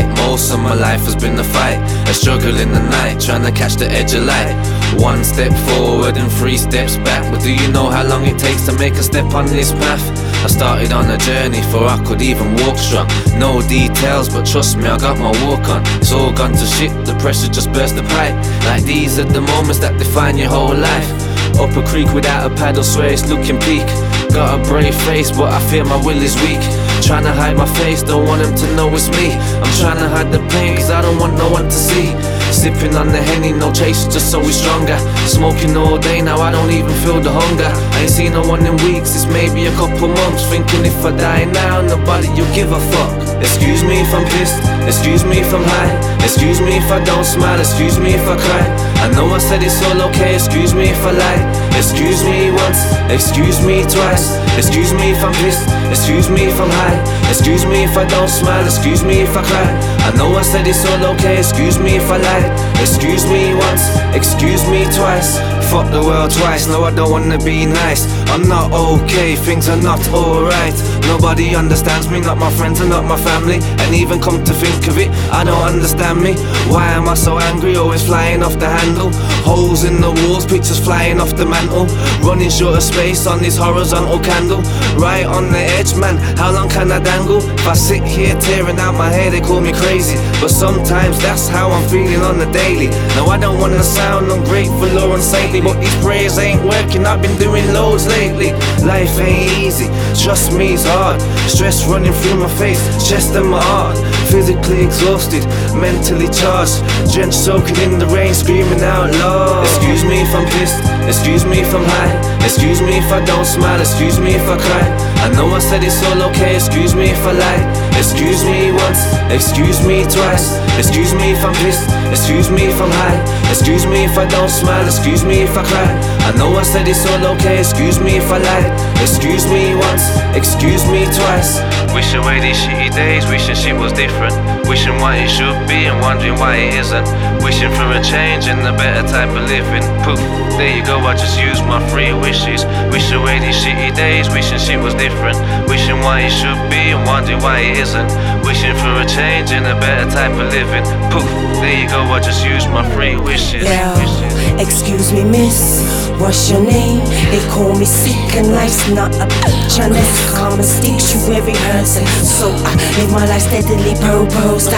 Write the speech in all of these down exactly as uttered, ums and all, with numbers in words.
right. Most of my life has been a fight, a struggle in the night, trying to catch the edge of light. One step forward and three steps back. But do you know how long it takes to make a step on this path? I started on a journey before I could even walk strong. No details, but trust me, I got my walk on. It's all gone to shit, the pressure just burst the pipe. Like these are the moments that define your whole life. Up a creek without a paddle, swear it's looking peak. Got a brave face, but I feel my will is weak. Trying to hide my face, don't want them to know it's me. I'm trying to hide the pain, cause I don't want no one to see. Sipping on the Henny, no chaser, just so we stronger. Smoking all day, now I don't even feel the hunger. I ain't seen no one in weeks, it's maybe a couple months. Thinking if I die now, nobody will give a fuck. Excuse me if I'm pissed, excuse me if I'm high, excuse me if I don't smile, excuse me if I cry. I know I said it's all okay, excuse me if I lie. Excuse me once, excuse me twice. Excuse me if I'm pissed, excuse me if I'm high, excuse me if I don't smile, excuse me if I cry. I know I said it's all okay, excuse me if I lie. Excuse me once, excuse me twice. Fuck the world twice, no I don't wanna be nice. I'm not okay, things are not alright. Nobody understands me, not my friends and not my family. And even come to think of it, I don't understand me. Why am I so angry, always flying off the handle? Holes in the walls, pictures flying off the mantle. Running short of space on this horizontal candle. Right on the edge, man, how long can I dangle? If I sit here tearing out my hair, they call me crazy. But sometimes that's how I'm feeling on the daily. Now I don't wanna sound ungrateful or unsaintly, but these prayers ain't working, I've been doing loads lately. Life ain't easy, trust me it's hard. Stress running through my face, chest and my heart. Physically exhausted, mentally charged, drenched soaking in the rain, screaming out loud. Excuse me if I'm pissed, excuse me if I'm high, excuse me if I don't smile, excuse me if I cry. I know I said it's all okay, excuse me if I lie. Excuse me once, excuse me twice. Excuse me if I'm pissed, excuse me if I'm high, excuse me if I don't smile, excuse me if I cry. I know I said it's all okay, excuse me if I lie. Excuse me once, excuse me twice. Wish away these shitty days, wishing shit was different. Wishing what it should be and wondering why it isn't. Wishing for a change and a better type of living. Poof, there you go, I just used my three wishes. Wish away these shitty days, wishing shit was different. Wishing what it should be and wondering why it isn't. Wishing for a change and a better type of living. Poof, there you go, I just used my three wishes. Yeah, excuse me miss, what's your name? They call me sick and life's not a bitch unless karma sticks you where it hurts. And so I live my life steadily proposed.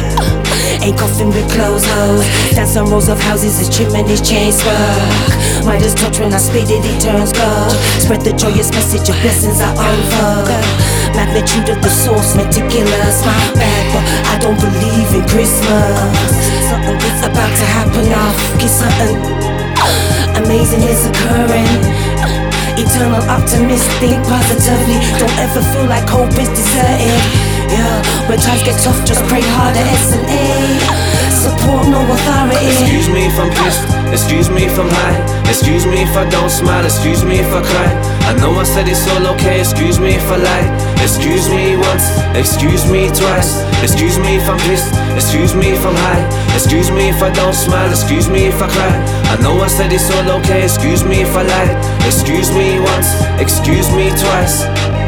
I ain't coughing with closed hoes. Dance on rows of houses as chimneys chain smoke. Might just touch when I spit it, it turns gold. Spread the joyous message of blessings I unfold. Magnitude of the source, meticulous. My bad, but I don't believe in Christmas. Something is about to happen now. Get something amazing is occurring. Eternal optimist, think positively. Don't ever feel like hope is deserted. Yeah, when times get tough, just pray harder. S and A, support no authority. Excuse me if I'm pissed, excuse me if I'm high, excuse me if I don't smile, excuse me if I cry. I know I said it's all okay, excuse me if I lie. Excuse me once, excuse me twice. Excuse me if I'm pissed, excuse me if I'm high, excuse me if I don't smile, excuse me if I cry. I know I said it's all okay, excuse me if I lie. Excuse me once, excuse me twice.